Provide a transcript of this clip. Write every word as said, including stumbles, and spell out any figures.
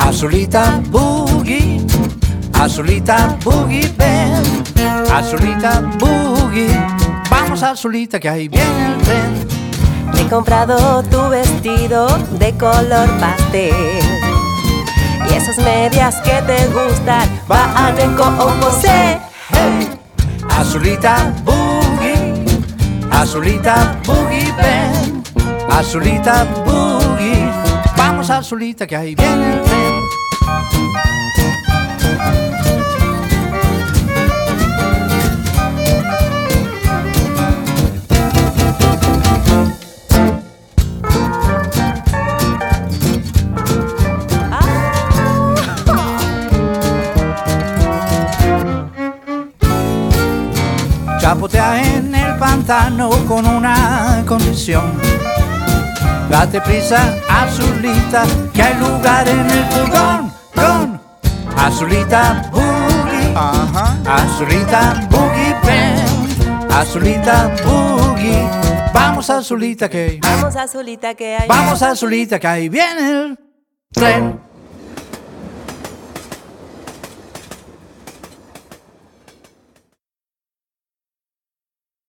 Azulita Boogie, Azulita Boogie, ven. Azulita Boogie, vamos Azulita que ahí viene el tren. He comprado tu vestido de color pastel y esas medias que te gustan van con José. Hey. Azulita Boogie, Azulita Boogie, ven. Azulita Boogie, vamos Azulita que ahí viene el tren. Chapotea en el pantano con una condición. Date prisa, Azulita, que hay lugar en el furgón. Con Azulita Boogie, uh-huh. Azulita Boogie, ven. Azulita Boogie, vamos Azulita que Vamos Azulita que hay Vamos Azulita que ahí viene el tren.